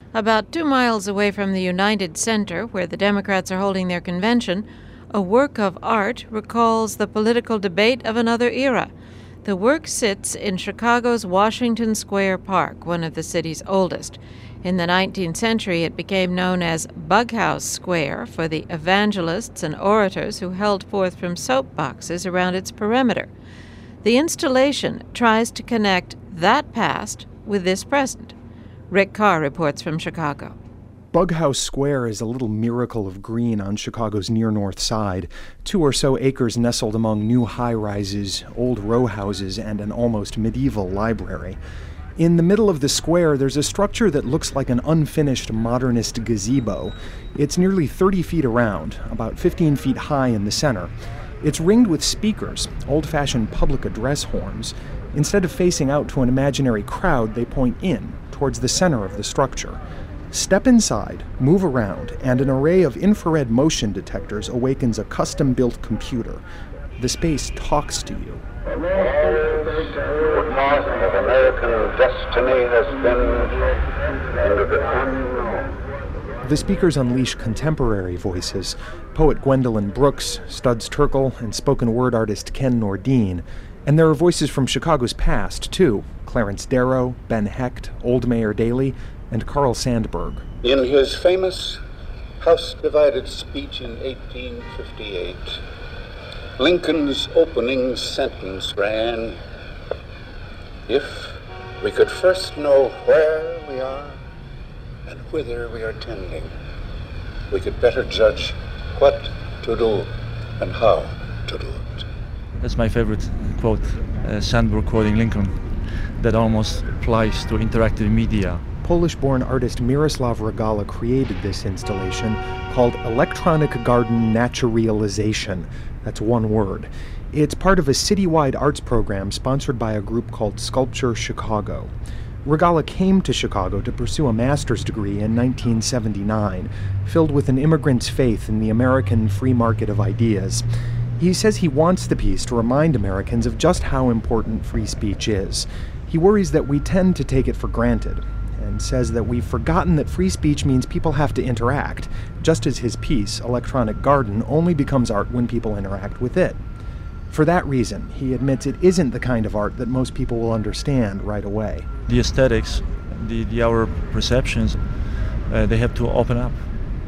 About 2 miles away from the United Center, where the Democrats are holding their convention, a work of art recalls the political debate of another era. The work sits in Chicago's Washington Square Park, one of the city's oldest. In the 19th century, it became known as Bughouse Square for the evangelists and orators who held forth from soapboxes around its perimeter. The installation tries to connect that past with this present. Rick Carr reports from Chicago. Bughouse Square is a little miracle of green on Chicago's near north side, 2 or so acres nestled among new high-rises, old row houses, and an almost medieval library. In the middle of the square, there's a structure that looks like an unfinished modernist gazebo. It's nearly 30 feet around, about 15 feet high in the center. It's ringed with speakers, old-fashioned public address horns. Instead of facing out to an imaginary crowd, they point in, towards the center of the structure. Step inside, move around, and an array of infrared motion detectors awakens a custom-built computer. The space talks to you. The north of American destiny has been into the unknown. The speakers unleash contemporary voices. Poet Gwendolyn Brooks, Studs Terkel, and spoken word artist Ken Nordine. And there are voices from Chicago's past, too. Clarence Darrow, Ben Hecht, Old Mayor Daley, and Carl Sandburg. In his famous House-divided speech in 1858, Lincoln's opening sentence ran, "If we could first know where we are and whither we are tending, we could better judge what to do and how to do it." That's my favorite quote, Sandburg quoting Lincoln. That almost applies to interactive media. Polish-born artist Miroslav Regala created this installation called Electronic Garden Naturalization. That's one word. It's part of a citywide arts program sponsored by a group called Sculpture Chicago. Regala came to Chicago to pursue a master's degree in 1979, filled with an immigrant's faith in the American free market of ideas. He says he wants the piece to remind Americans of just how important free speech is. He worries that we tend to take it for granted, and says that we've forgotten that free speech means people have to interact, just as his piece, Electronic Garden, only becomes art when people interact with it. For that reason, he admits it isn't the kind of art that most people will understand right away. The aesthetics, our perceptions, they have to open up.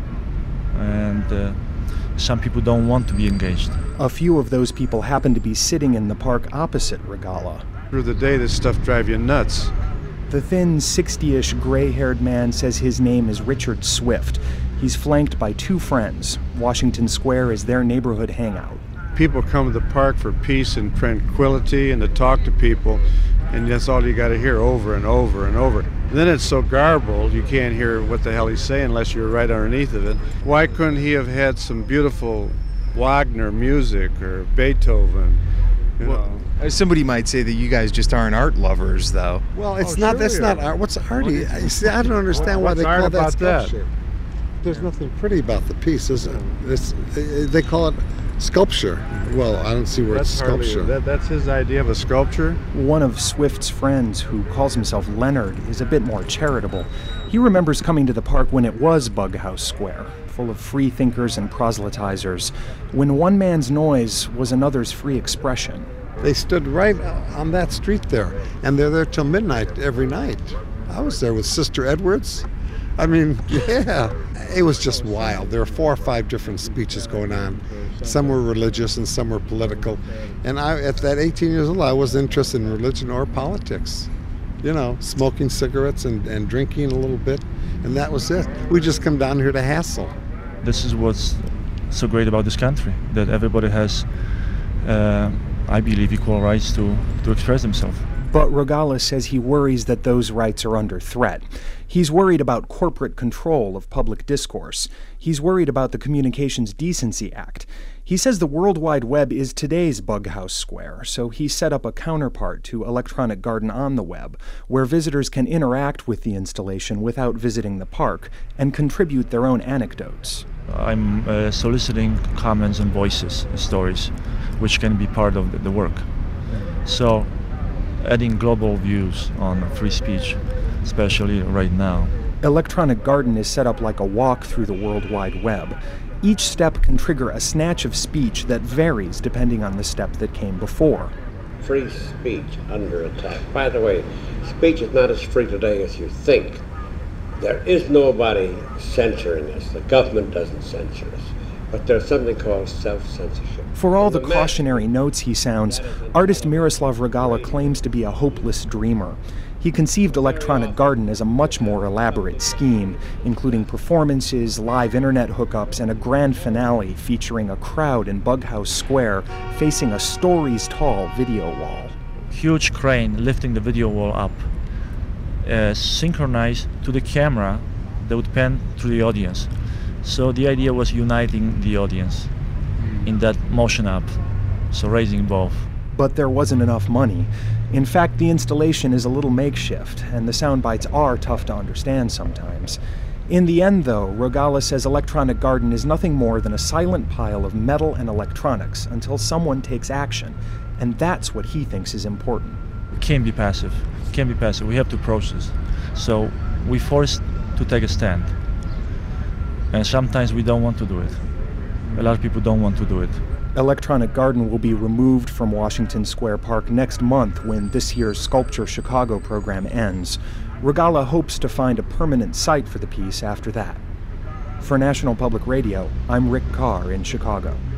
And some people don't want to be engaged. A few of those people happen to be sitting in the park opposite Regala. Through the day, this stuff drives you nuts. The thin, 60-ish, gray-haired man says his name is Richard Swift. He's flanked by 2 friends. Washington Square is their neighborhood hangout. People come to the park for peace and tranquility and to talk to people, and that's all you got to hear over and over and over. And then it's so garbled, you can't hear what the hell he's saying unless you're right underneath of it. Why couldn't he have had some beautiful Wagner music or Beethoven? You know? Somebody might say that you guys just aren't art lovers, though. Well, it's not. That's not art. What's arty? I don't understand why they call that sculpture. There's nothing pretty about the piece, is it? They call it sculpture. Well, I don't see where it's sculpture. That's his idea of a sculpture. One of Swift's friends, who calls himself Leonard, is a bit more charitable. He remembers coming to the park when it was Bughouse Square, full of free thinkers and proselytizers, when one man's noise was another's free expression. They stood right on that street there, and they're there till midnight every night. I was there with Sister Edwards. I mean, yeah, it was just wild. There were 4 or 5 different speeches going on. Some were religious and some were political. And at that 18 years old, I wasn't interested in religion or politics. You know, smoking cigarettes and drinking a little bit, and that was it. We just come down here to hassle. This is what's so great about this country, that everybody has I believe, equal rights to express themselves. But Regala says he worries that those rights are under threat. He's worried about corporate control of public discourse. He's worried about the Communications Decency Act. He says the World Wide Web is today's Bughouse Square, so he set up a counterpart to Electronic Garden on the web, where visitors can interact with the installation without visiting the park and contribute their own anecdotes. I'm soliciting comments and voices and stories, which can be part of the work. So, adding global views on free speech, especially right now, Electronic Garden is set up like a walk through the World Wide Web. Each step can trigger a snatch of speech that varies depending on the step that came before. Free speech under attack. By the way, speech is not as free today as you think. There is nobody censoring us. The government doesn't censor us. But there's something called self-censorship. For all the cautionary notes he sounds, artist Miroslav Regala claims to be a hopeless dreamer. He conceived Electronic Garden as a much more elaborate scheme, including performances, live internet hookups, and a grand finale featuring a crowd in Bughouse Square facing a stories-tall video wall. Huge crane lifting the video wall up, synchronized to the camera that would pan through the audience. So the idea was uniting the audience in that motion up, so raising both. But there wasn't enough money. In fact, the installation is a little makeshift, and the sound bites are tough to understand sometimes. In the end, though, Regala says Electronic Garden is nothing more than a silent pile of metal and electronics until someone takes action, and that's what he thinks is important. We can't be passive. We have to approach this. So we're forced to take a stand. And sometimes we don't want to do it. A lot of people don't want to do it. Electronic Garden will be removed from Washington Square Park next month when this year's Sculpture Chicago program ends. Regala hopes to find a permanent site for the piece after that. For National Public Radio, I'm Rick Carr in Chicago.